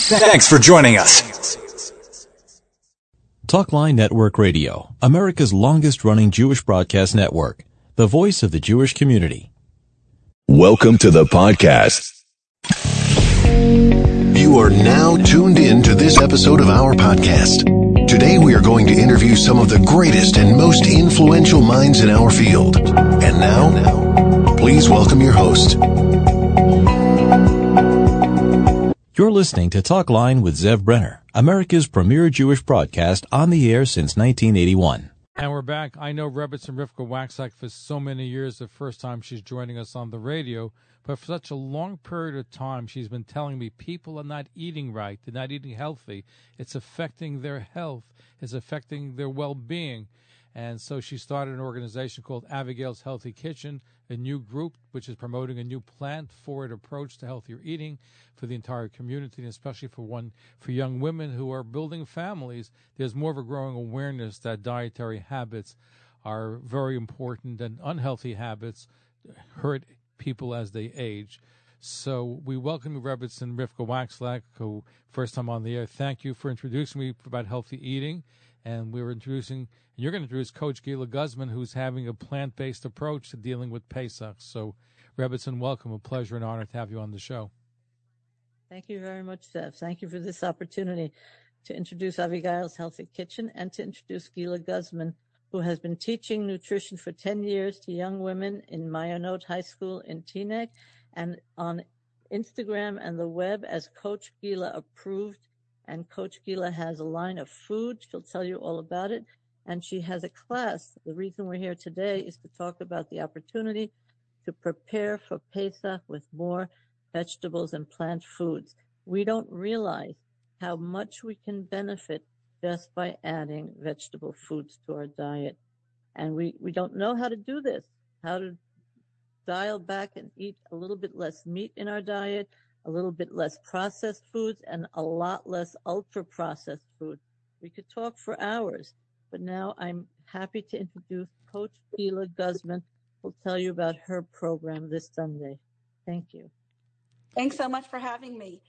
Thanks for joining us. Talkline Network Radio, America's longest-running Jewish broadcast network, the voice of the Jewish community. Welcome to the podcast. You are now tuned in to this episode of our podcast. Today we are going to interview some of the greatest and most influential minds in our field. And now, please welcome your host. You're listening to Talkline with Zev Brenner, America's premier Jewish broadcast on the air since 1981. And we're back. I know Rebbetzin Rivka Waxack for so many years, the first time she's joining us on the radio, but for such a long period of time, she's been telling me people are not eating right, they're not eating healthy. It's affecting their health, it's affecting their well-being. And so she started an organization called Abigail's Healthy Kitchen, a new group which is promoting a new plant-forward approach to healthier eating for the entire community, and especially for young women who are building families. There's more of a growing awareness that dietary habits are very important, and unhealthy habits hurt people as they age. So we welcome Rebbetzin Rivka Waxack, who first time on the air. Thank you for introducing me about healthy eating. And you're going to introduce Coach Gila Guzman, who's having a plant-based approach to dealing with Pesach. So, Rebbetzin, welcome. A pleasure and honor to have you on the show. Thank you very much, Zev. Thank you for this opportunity to introduce Abigail's Healthy Kitchen and to introduce Gila Guzman, who has been teaching nutrition for 10 years to young women in Mayonot High School in Teaneck and on Instagram and the web as Coach Gila Approved. And Coach Gila has a line of food. She'll tell you all about it. And she has a class. The reason we're here today is to talk about the opportunity to prepare for Pesach with more vegetables and plant foods. We don't realize how much we can benefit just by adding vegetable foods to our diet. And we don't know how to do this, how to dial back and eat a little bit less meat in our diet, a little bit less processed foods, and a lot less ultra-processed food. We could talk for hours, but now I'm happy to introduce Coach Gila Guzman, who'll tell you about her program this Sunday. Thank you. Thanks so much for having me.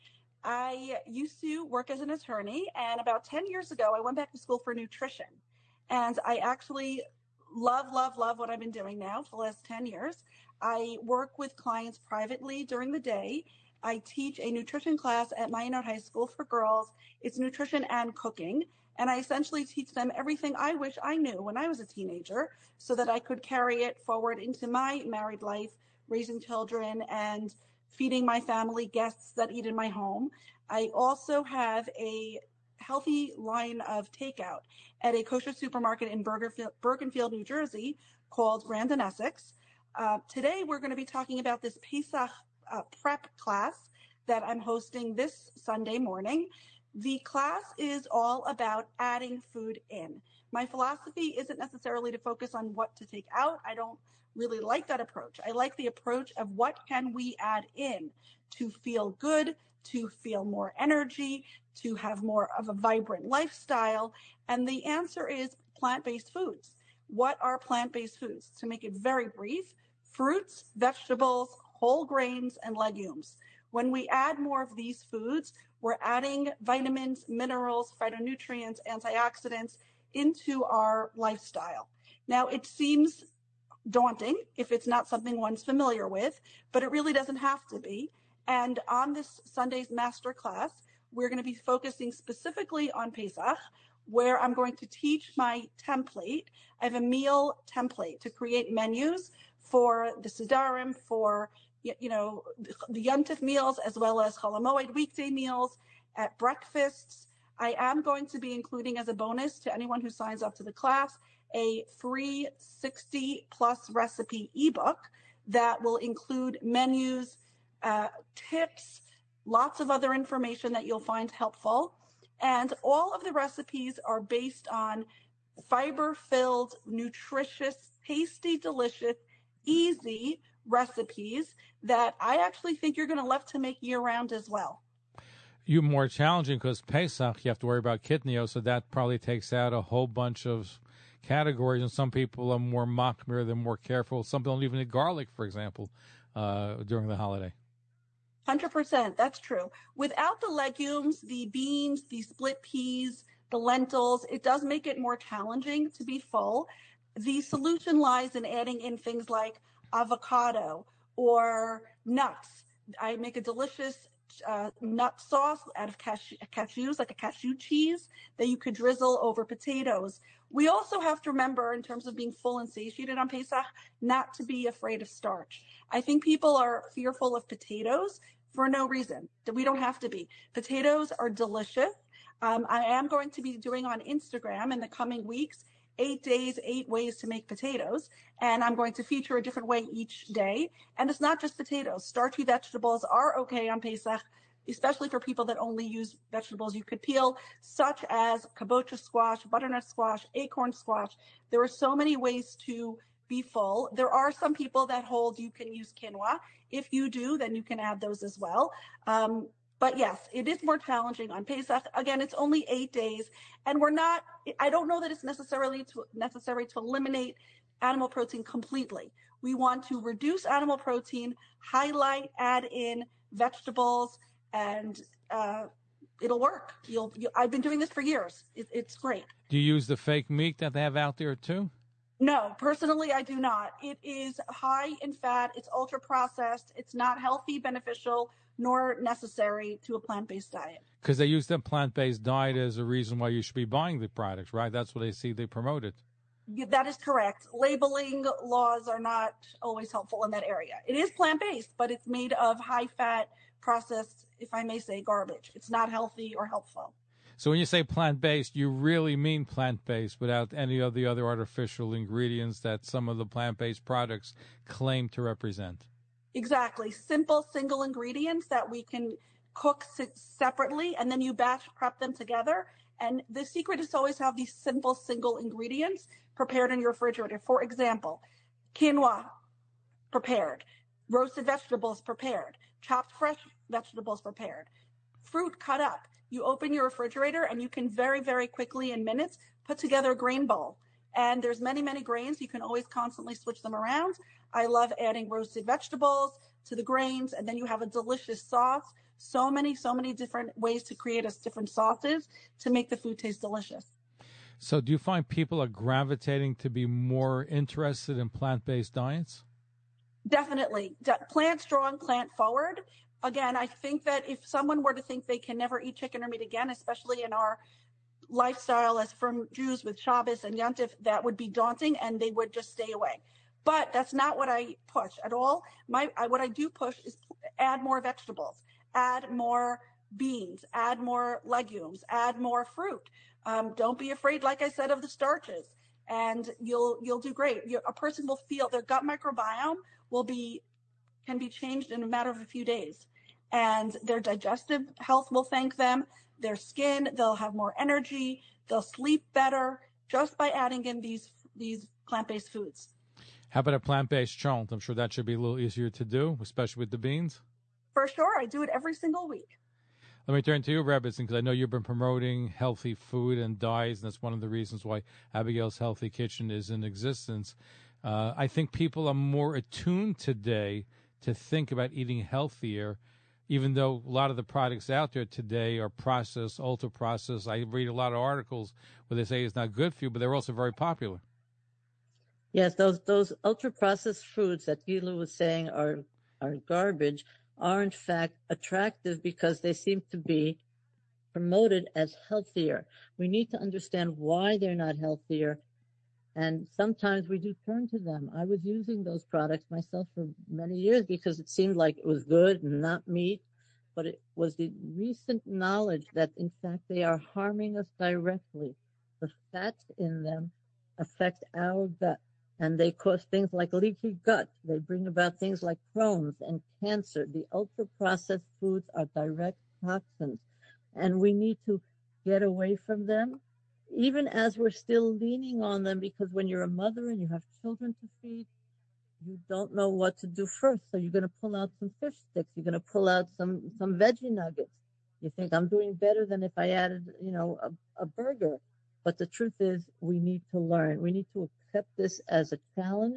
I used to work as an attorney, and about 10 years ago, I went back to school for nutrition. And I actually love what I've been doing now for the last 10 years. I work with clients privately during the day. I teach a nutrition class at Mayonot High School for girls. It's nutrition and cooking. And I essentially teach them everything I wish I knew when I was a teenager so that I could carry it forward into my married life, raising children and feeding my family, guests that eat in my home. I also have a healthy line of takeout at a kosher supermarket in Bergenfield, New Jersey called Grandin Essex. Today, we're going to be talking about this Pesach prep class that I'm hosting this Sunday morning. The class is all about adding food in. My philosophy isn't necessarily to focus on what to take out. I don't really like that approach. I like the approach of what can we add in to feel good, to feel more energy, to have more of a vibrant lifestyle. And the answer is plant-based foods. What are plant-based foods? To make it very brief, fruits, vegetables, whole grains, and legumes. When we add more of these foods, we're adding vitamins, minerals, phytonutrients, antioxidants into our lifestyle. Now, it seems daunting if it's not something one's familiar with, but it really doesn't have to be. And on this Sunday's master class, we're going to be focusing specifically on Pesach, where I'm going to teach my template. I have a meal template to create menus for the Sidarim, for the Yontif meals, as well as Chol HaMoed weekday meals, at breakfasts. I am going to be including as a bonus to anyone who signs up to the class a free 60-plus recipe ebook that will include menus, tips, lots of other information that you'll find helpful. And all of the recipes are based on fiber-filled, nutritious, tasty, delicious, easy recipes that I actually think you're going to love to make year-round as well. You're more challenging because Pesach, you have to worry about kitnio, so that probably takes out a whole bunch of categories, and some people are more machmir, they're more careful. Some people don't even eat garlic, for example, during the holiday. 100%. That's true. Without the legumes, the beans, the split peas, the lentils, it does make it more challenging to be full. The solution lies in adding in things like avocado or nuts. I make a delicious nut sauce out of cashews, like a cashew cheese that you could drizzle over potatoes. We also have to remember, in terms of being full and satiated on Pesach, not to be afraid of starch. I think people are fearful of potatoes for no reason. We don't have to be. Potatoes are delicious. I am going to be doing on Instagram in the coming weeks 8 days, 8 ways to make potatoes. And I'm going to feature a different way each day. And it's not just potatoes. Starchy vegetables are okay on Pesach, especially for people that only use vegetables you could peel, such as kabocha squash, butternut squash, acorn squash. There are so many ways to be full. There are some people that hold you can use quinoa. If you do, then you can add those as well. But yes, it is more challenging on Pesach. Again, it's only 8 days, and I don't know that it's necessary to eliminate animal protein completely. We want to reduce animal protein, add in vegetables, and it'll work. I've been doing this for years. It's great. Do you use the fake meat that they have out there too? No, personally, I do not. It is high in fat. It's ultra processed. It's not healthy, beneficial, nor necessary to a plant-based diet. Because they use the plant-based diet as a reason why you should be buying the products, right? That's what they promote it. That is correct. Labeling laws are not always helpful in that area. It is plant-based, but it's made of high-fat, processed, if I may say, garbage. It's not healthy or helpful. So when you say plant-based, you really mean plant-based without any of the other artificial ingredients that some of the plant-based products claim to represent. Exactly. Simple single ingredients that we can cook separately, and then you batch prep them together. And the secret is to always have these simple single ingredients prepared in your refrigerator. For example, quinoa prepared, roasted vegetables prepared, chopped fresh vegetables prepared, fruit cut up. You open your refrigerator and you can very, very quickly, in minutes, put together a grain bowl. And there's many, many grains. You can always constantly switch them around. I love adding roasted vegetables to the grains, and then you have a delicious sauce. So many different ways to create different sauces to make the food taste delicious. So do you find people are gravitating to be more interested in plant-based diets? Definitely. Plant strong, plant forward. Again, I think that if someone were to think they can never eat chicken or meat again, especially in our lifestyle as from Jews with Shabbos and Yontif, that would be daunting and they would just stay away. But that's not what I push at all. What I do push is add more vegetables, add more beans, add more legumes, add more fruit. Don't be afraid, like I said, of the starches, and you'll do great. A person will feel their gut microbiome can be changed in a matter of a few days, and their digestive health will thank them. Their skin, they'll have more energy, they'll sleep better just by adding in these plant-based foods. How about a plant-based cholent? I'm sure that should be a little easier to do, especially with the beans. For sure. I do it every single week. Let me turn to you, Rebbetzin, because I know you've been promoting healthy food and diets, and that's one of the reasons why Abigail's Healthy Kitchen is in existence. I think people are more attuned today to think about eating healthier, even though a lot of the products out there today are processed, ultra-processed. I read a lot of articles where they say it's not good for you, but they're also very popular. Yes, those ultra-processed foods that Gila was saying are garbage are in fact attractive because they seem to be promoted as healthier. We need to understand why they're not healthier, and sometimes we do turn to them. I was using those products myself for many years because it seemed like it was good and not meat, but it was the recent knowledge that in fact they are harming us directly. The fats in them affect our gut, and they cause things like leaky gut. They bring about things like Crohn's and cancer. The ultra-processed foods are direct toxins, and we need to get away from them, even as we're still leaning on them, because when you're a mother and you have children to feed, you don't know what to do first. So you're going to pull out some fish sticks. You're going to pull out some veggie nuggets. You think, I'm doing better than if I added, a burger. But the truth is, we need to learn. We need to accept this as a challenge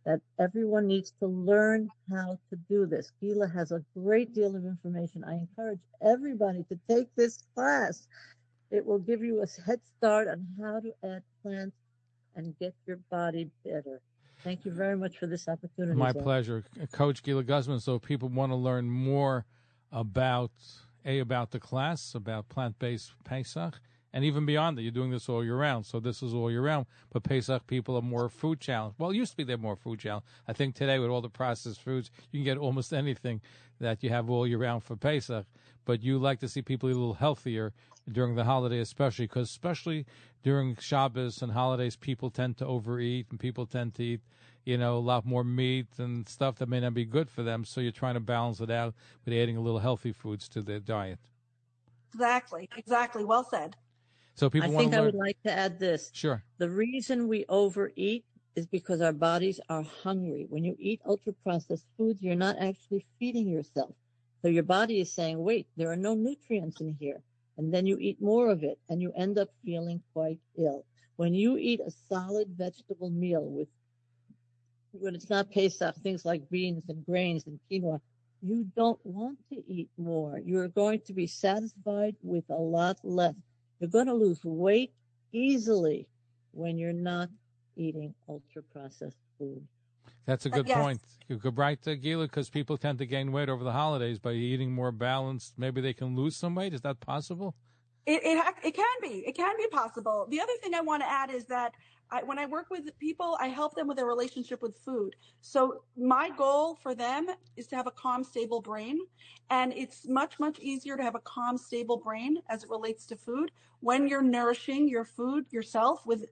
that everyone needs to learn how to do this. Gila has a great deal of information. I encourage everybody to take this class. It will give you a head start on how to add plants and get your body better. Thank you very much for this opportunity. My Zach. pleasure. Coach Gila Guzman, so if people want to learn more about the class, about plant-based Pesach, and even beyond that, you're doing this all year round, so this is all year round, but Pesach people are more food challenged. Well, it used to be they're more food challenged. I think today with all the processed foods, you can get almost anything that you have all year round for Pesach, but you like to see people eat a little healthier during the holiday, especially during Shabbos and holidays, people tend to overeat and people tend to eat, a lot more meat and stuff that may not be good for them. So you're trying to balance it out with adding a little healthy foods to their diet. Exactly. Well said. So people want to learn. I would like to add this. Sure. The reason we overeat is because our bodies are hungry. When you eat ultra-processed foods, you're not actually feeding yourself. So your body is saying, wait, there are no nutrients in here. And then you eat more of it, and you end up feeling quite ill. When you eat a solid vegetable meal when it's not Pesach, things like beans and grains and quinoa, you don't want to eat more. You're going to be satisfied with a lot less. You're going to lose weight easily when you're not eating ultra-processed food. That's a good point. You could write to Gila because people tend to gain weight over the holidays by eating more balanced. Maybe they can lose some weight. Is that possible? It can be. It can be possible. The other thing I want to add is that when I work with people, I help them with their relationship with food. So my goal for them is to have a calm, stable brain. And it's much, much easier to have a calm, stable brain as it relates to food when you're nourishing your food yourself with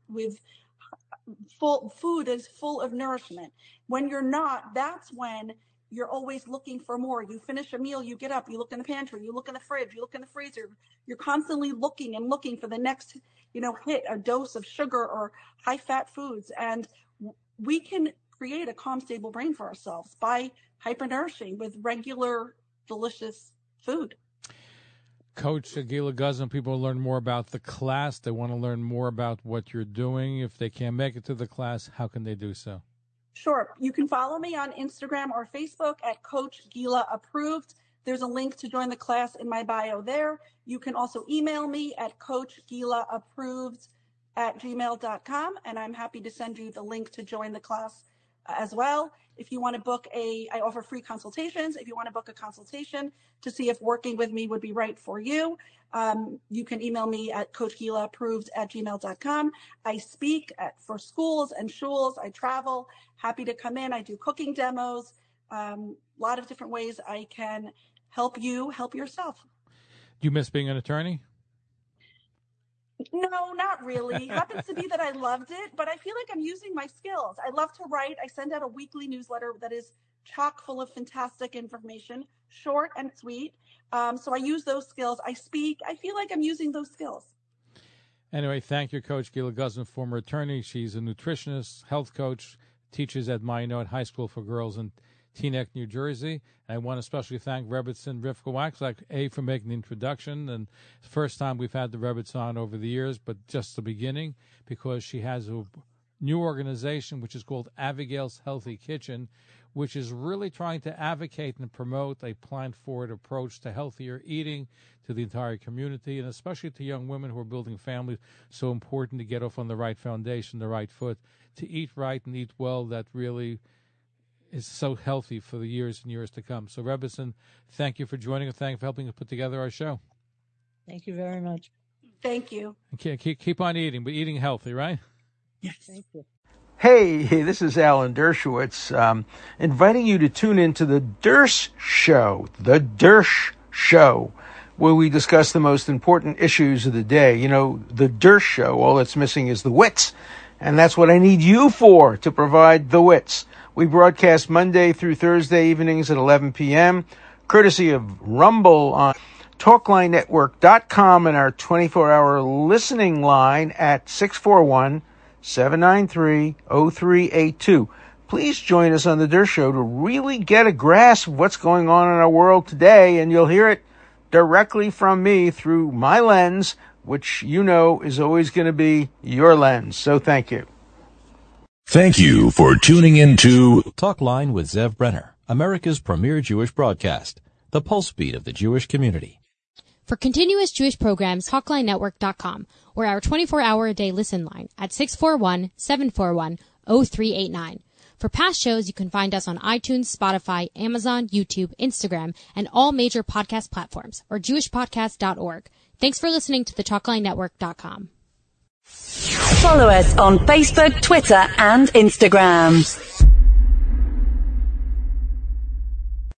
food is full of nourishment. When you're not, that's when you're always looking for more. You finish a meal, you get up, you look in the pantry, you look in the fridge, you look in the freezer. You're constantly looking and looking for the next, hit, a dose of sugar or high fat foods. And we can create a calm, stable brain for ourselves by hypernourishing with regular, delicious food. Coach Gila Guzman, people learn more about the class. They want to learn more about what you're doing. If they can't make it to the class, how can they do so? Sure. You can follow me on Instagram or Facebook at Coach Gila Approved. There's a link to join the class in my bio there. You can also email me at coachgilaapproved@gmail.com, and I'm happy to send you the link to join the class as well. If you want to book I offer free consultations. If you want to book a consultation to see if working with me would be right for you, you can email me at coachgilaapproved@gmail.com. I speak for schools and shuls. I travel. Happy to come in. I do cooking demos. A lot of different ways I can help you help yourself. Do you miss being an attorney? No, not really. Happens to be that I loved it, but I feel like I'm using my skills. I love to write. I send out a weekly newsletter that is chock full of fantastic information, short and sweet. So I use those skills. I speak. I feel like I'm using those skills. Anyway, thank you, Coach Gila Guzman, former attorney. She's a nutritionist, health coach, teaches at Minot High School for Girls in Teaneck, New Jersey. I want to especially thank Rebbetzin Rivka Waxlack, for making the introduction. And it's the first time we've had the Rebbetzin on over the years, but just the beginning, because she has a new organization which is called Abigail's Healthy Kitchen, which is really trying to advocate and promote a plant-forward approach to healthier eating to the entire community, and especially to young women who are building families. So important to get off on the right foundation, the right foot, to eat right and eat well. That really is so healthy for the years and years to come. So, Rebbetzin, thank you for joining us. Thank you for helping us put together our show. Thank you very much. Thank you. And keep on eating, but eating healthy, right? Yes. Thank you. Hey, this is Alan Dershowitz, inviting you to tune into the Dersh Show, where we discuss the most important issues of the day. You know, the Dersh Show, all that's missing is the wits, and that's what I need you for, to provide the wits. We broadcast Monday through Thursday evenings at 11 p.m., courtesy of Rumble on TalkLineNetwork.com and our 24-hour listening line at 641-793-0382. Please join us on the Dersh Show to really get a grasp of what's going on in our world today, and you'll hear it directly from me through my lens, which you know is always going to be your lens. So thank you. Thank you for tuning in to Talkline with Zev Brenner, America's premier Jewish broadcast, the pulse beat of the Jewish community. For continuous Jewish programs, TalkLineNetwork.com, or our 24-hour-a-day listen line at 641-741-0389. For past shows, you can find us on iTunes, Spotify, Amazon, YouTube, Instagram, and all major podcast platforms, or jewishpodcast.org. Thanks for listening to the TalkLineNetwork.com. Follow us on Facebook, Twitter, and Instagram.